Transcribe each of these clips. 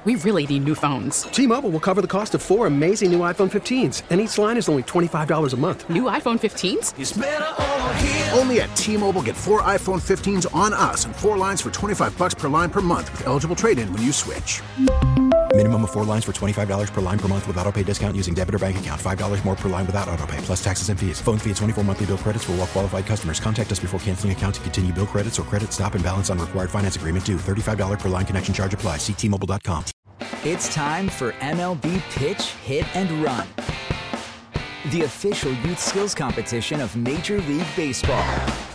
We really need new phones. T-Mobile will cover the cost of 4 amazing new iPhone 15s, and each line is only $25 a month. New iPhone 15s? It's better over here. Only at T-Mobile, get 4 iPhone 15s on us and 4 lines for $25 per line per month with eligible trade-in when you switch. Minimum of 4 lines for $25 per line per month with autopay discount using debit or bank account. $5 more per line without autopay, plus taxes and fees. Phone fee at 24 monthly bill credits for well-qualified customers. Contact us before canceling account to continue bill credits or credit stop and balance on required finance agreement due. $35 per line connection charge applies. See T-Mobile.com. It's time for MLB Pitch, Hit, and Run, the official youth skills competition of Major League Baseball.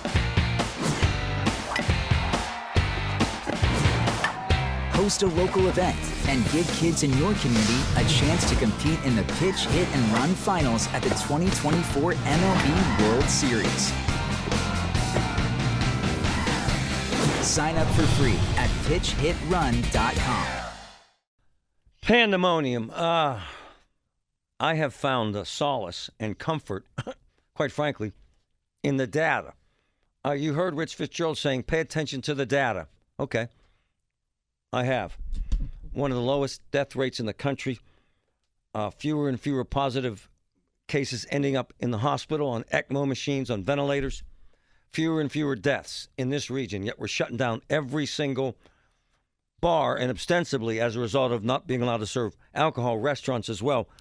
Host a local event and give kids in your community a chance to compete in the Pitch, Hit, and Run finals at the 2024 MLB World Series. Sign up for free at pitchhitrun.com. Pandemonium. I have found solace and comfort, quite frankly, in the data. You heard Rich Fitzgerald saying, pay attention to the data. Okay. I have. One of the lowest death rates in the country. Fewer and fewer positive cases ending up in the hospital on ECMO machines, on ventilators. Fewer and fewer deaths in this region, yet we're shutting down every single bar, and ostensibly as a result of not being allowed to serve alcohol, restaurants as well.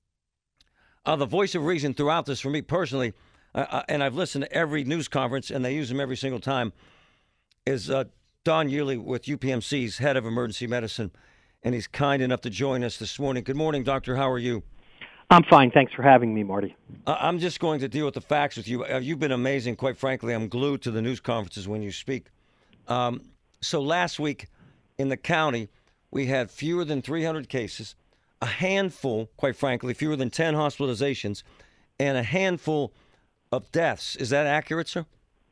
The voice of reason throughout this for me personally, and I've listened to every news conference, and they use them every single time, is Don Yearley with UPMC's head of emergency medicine, and he's kind enough to join us this morning. Good morning, doctor. How are you? I'm fine. Thanks for having me, Marty. I'm just going to deal with the facts with you. You've been amazing, quite frankly. I'm glued to the news conferences when you speak. So last week in the county, we had fewer than 300 cases, a handful, quite frankly, fewer than 10 hospitalizations, and a handful of deaths. Is that accurate, sir?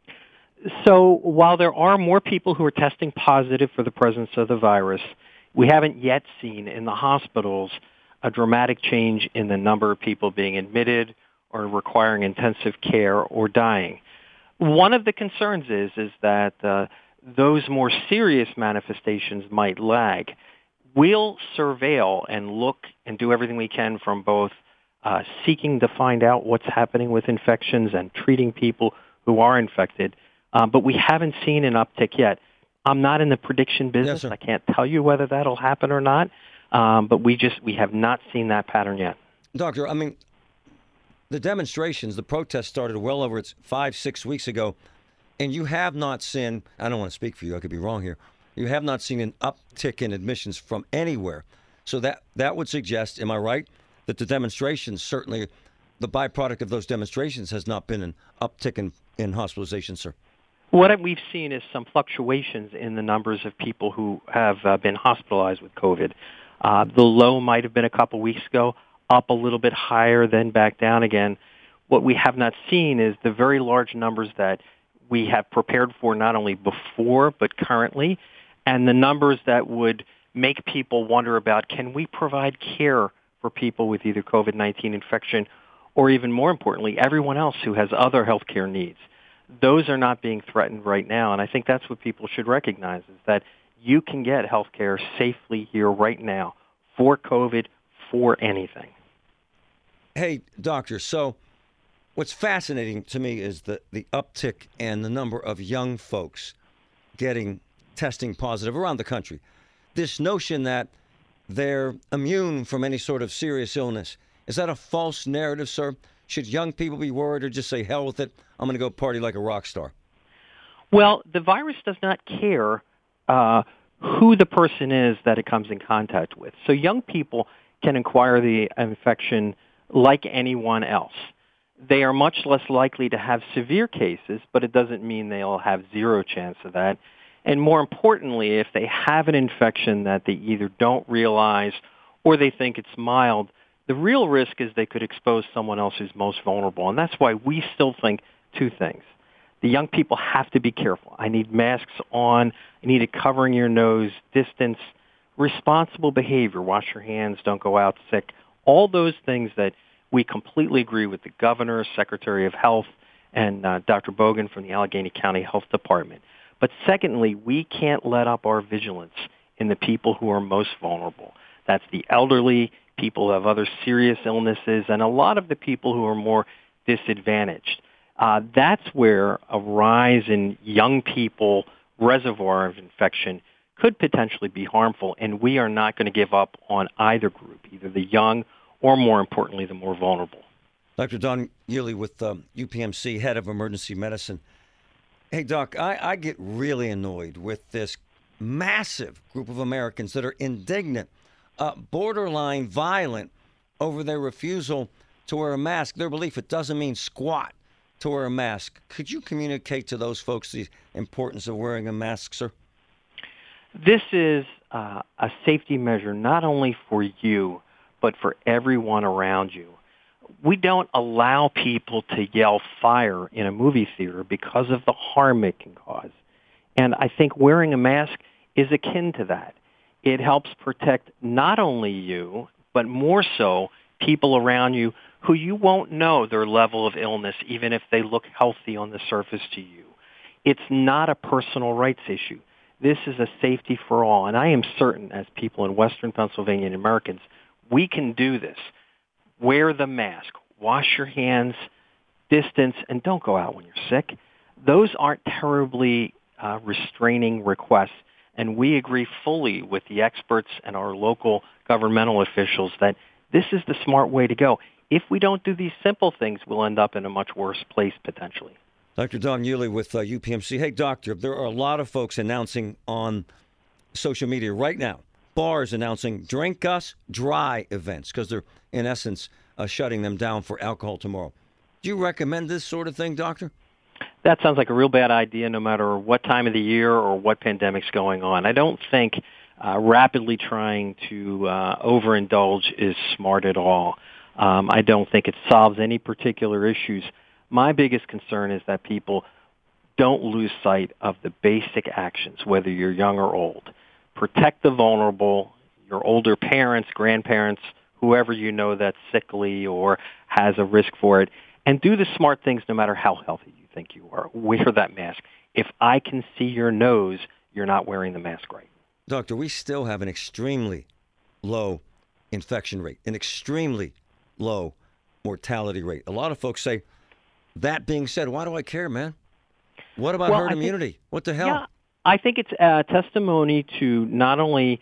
So while there are more people who are testing positive for the presence of the virus, we haven't yet seen in the hospitals a dramatic change in the number of people being admitted or requiring intensive care or dying. One of the concerns is that those more serious manifestations might lag. We'll surveil and look and do everything we can from both seeking to find out what's happening with infections and treating people who are infected, but we haven't seen an uptick yet. I'm not in the prediction business. Yes, I can't tell you whether that'll happen or not, but we have not seen that pattern yet. Doctor, I mean, the demonstrations, the protests started well over 5-6 weeks ago, and you have not seen, I don't want to speak for you, I could be wrong here, you have not seen an uptick in admissions from anywhere. So that would suggest, am I right, that the demonstrations, certainly the byproduct of those demonstrations has not been an uptick in hospitalization, sir? What we've seen is some fluctuations in the numbers of people who have been hospitalized with COVID. The low might have been a couple weeks ago, up a little bit higher, then back down again. What we have not seen is the very large numbers that we have prepared for not only before but currently, and the numbers that would make people wonder about, can we provide care for people with either COVID-19 infection or, even more importantly, everyone else who has other health care needs. Those are not being threatened right now, and I think that's what people should recognize, is that you can get health care safely here right now for COVID, for anything. Hey, doctor, so what's fascinating to me is the uptick and the number of young folks testing positive around the country. This notion that they're immune from any sort of serious illness, is that a false narrative, sir? Should young people be worried or just say, hell with it, I'm going to go party like a rock star? Well, the virus does not care who the person is that it comes in contact with. So young people can acquire the infection like anyone else. They are much less likely to have severe cases, but it doesn't mean they'll have zero chance of that. And more importantly, if they have an infection that they either don't realize or they think it's mild, the real risk is they could expose someone else who's most vulnerable. And that's why we still think two things. The young people have to be careful. I need masks on. I need it covering your nose, distance, responsible behavior. Wash your hands. Don't go out sick. All those things that we completely agree with the governor, Secretary of Health, and Dr. Bogan from the Allegheny County Health Department. But secondly, we can't let up our vigilance in the people who are most vulnerable. That's the elderly, people who have other serious illnesses, and a lot of the people who are more disadvantaged. That's where a rise in young people reservoir of infection could potentially be harmful, and we are not going to give up on either group, either the young or, more importantly, the more vulnerable. Dr. Don Yearly with UPMC, head of emergency medicine. Hey, Doc, I get really annoyed with this massive group of Americans that are indignant, borderline violent over their refusal to wear a mask, their belief it doesn't mean squat to wear a mask. Could you communicate to those folks the importance of wearing a mask, sir? This is a safety measure not only for you, but for everyone around you. We don't allow people to yell fire in a movie theater because of the harm it can cause. And I think wearing a mask is akin to that. It helps protect not only you, but more so people around you who you won't know their level of illness, even if they look healthy on the surface to you. It's not a personal rights issue. This is a safety for all. And I am certain, as people in Western Pennsylvania and Americans, we can do this. Wear the mask, wash your hands, distance, and don't go out when you're sick. Those aren't terribly restraining requests, and we agree fully with the experts and our local governmental officials that this is the smart way to go. If we don't do these simple things, we'll end up in a much worse place potentially. Dr. Don Yearly with UPMC. Hey, doctor, there are a lot of folks announcing on social media right now, bars announcing drink us dry events because they're, in essence, shutting them down for alcohol tomorrow. Do you recommend this sort of thing, doctor? That sounds like a real bad idea no matter what time of the year or what pandemic's going on. I don't think rapidly trying to overindulge is smart at all. I don't think it solves any particular issues. My biggest concern is that people don't lose sight of the basic actions, whether you're young or old. Protect the vulnerable, your older parents, grandparents, whoever you know that's sickly or has a risk for it, and do the smart things no matter how healthy you think you are. Wear that mask. If I can see your nose, you're not wearing the mask right. Doctor, we still have an extremely low infection rate, an extremely low mortality rate. A lot of folks say, that being said, why do I care, man? What about herd immunity? What the hell? Yeah, I think it's a testimony to not only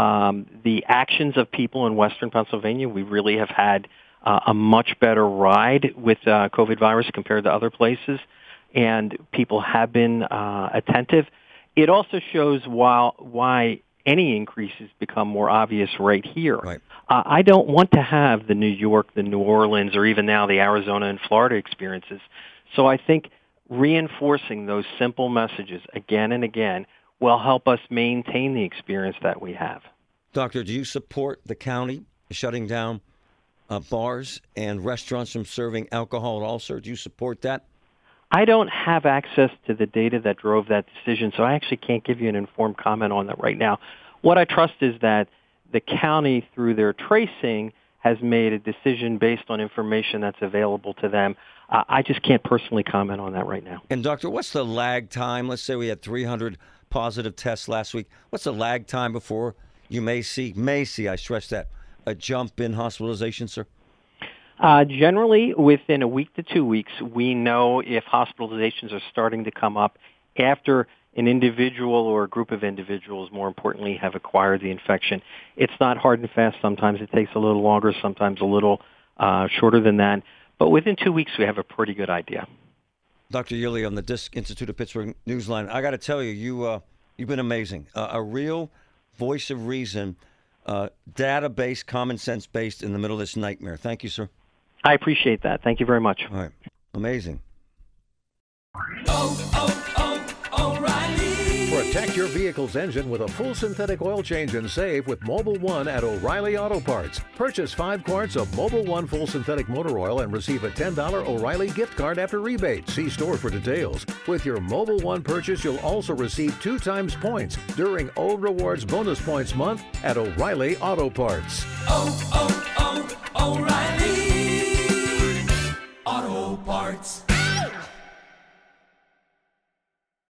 the actions of people in Western Pennsylvania. We really have had a much better ride with COVID virus compared to other places, and people have been attentive. It also shows why any increases become more obvious right here. Right. I don't want to have the New York, the New Orleans, or even now the Arizona and Florida experiences. So I think reinforcing those simple messages again and again will help us maintain the experience that we have. Doctor, do you support the county shutting down bars and restaurants from serving alcohol at all, sir? Do you support that? I don't have access to the data that drove that decision, so I actually can't give you an informed comment on that right now. What I trust is that the county, through their tracing, has made a decision based on information that's available to them. I just can't personally comment on that right now. And, Doctor, what's the lag time? Let's say we had 300 positive tests last week. What's the lag time before you may see, I stress that, a jump in hospitalization, sir? Generally, within a week to 2 weeks, we know if hospitalizations are starting to come up after an individual or a group of individuals, more importantly, have acquired the infection. It's not hard and fast. Sometimes it takes a little longer, sometimes a little shorter than that. But within 2 weeks, we have a pretty good idea. Dr. Yearly on the Disc Institute of Pittsburgh Newsline. I got to tell you, you've been amazing. A real voice of reason, data-based, common sense-based in the middle of this nightmare. Thank you, sir. I appreciate that. Thank you very much. All right. Amazing. O'Reilly. Protect your vehicle's engine with a full synthetic oil change and save with Mobil 1 at O'Reilly Auto Parts. Purchase 5 quarts of Mobil 1 full synthetic motor oil and receive a $10 O'Reilly gift card after rebate. See store for details. With your Mobil 1 purchase, you'll also receive 2 times points during O Rewards Bonus Points Month at O'Reilly Auto Parts. O'Reilly Auto Parts.